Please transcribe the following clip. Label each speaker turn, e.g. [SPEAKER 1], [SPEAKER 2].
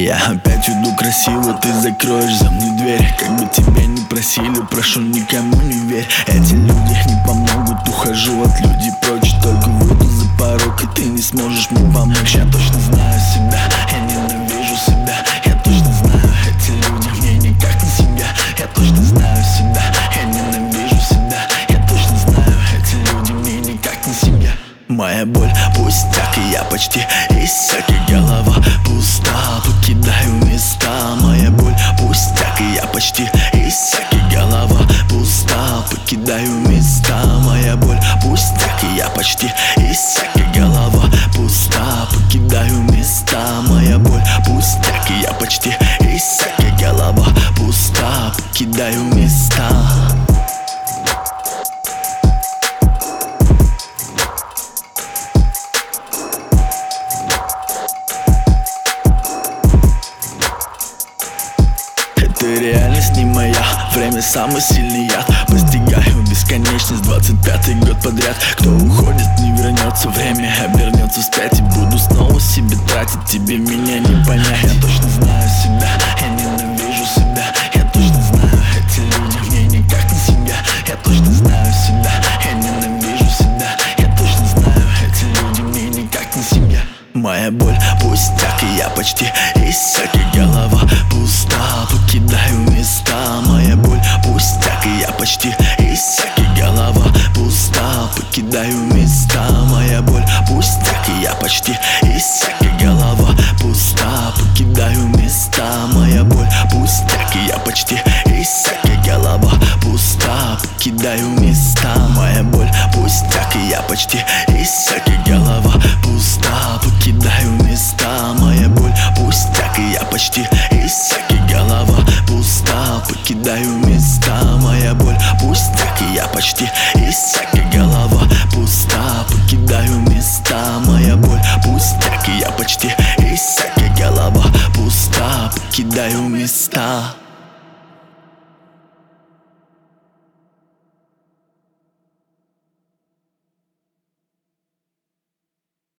[SPEAKER 1] Я опять уйду красиво, ты закроешь за мной дверь. Как бы тебя не просили, прошу, никому не верь. Эти люди не помогут, ухожу от людей прочь. Только выйду за порог, и ты не сможешь мне помочь. Я точно знаю себя, я ненавижу себя. Я точно знаю, эти люди мне никак не семья. Я точно знаю себя, я ненавижу себя. Я точно знаю, эти люди мне никак не семья. Моя боль пустяк, и я почти иссяк, и голова пуста. Покидаю места. Моя боль пустяк, и я почти иссяк, и голова пуста. Покидаю места. Моя боль пустяк, и я почти иссяк, и голова пуста. Покидаю места. Моя боль пустяк, и я почти иссяк, и голова пуста. Покидаю места. Это реальность не моя, время самый сильный яд. Постигаю бесконечность, 25-й год подряд. Кто уходит, не вернется, время обернется вспять. И буду снова себе тратить, тебе меня не понять. Я точно знаю себя, я ненавижу себя. Я точно знаю, эти люди мне никак не семья. Я точно знаю себя, я ненавижу себя. Я точно знаю, эти люди мне никак не семья. Моя боль пустяк, и я почти иссяк, и голова пуста. Покидаю места. Моя боль пустяк, и я почти иссяк, и голова пуста. Покидаю места. Моя боль пустяк, и я почти иссяк, и голова пуста. Покидаю места. Моя боль пустяк, и я почти иссяк, и голова пуста. Покидаю места. Моя боль пустяк, и я почти иссяк, и голова пуста. Покидаю места. Моя боль пустяк, и я почти иссяк, и голова пуста. Покидаю места. Моя боль пустяк, и я почти иссяк, и голова пуста. Покидаю места. Моя боль пустяк, и я почти иссяк, и голова пуста. Покидаю места.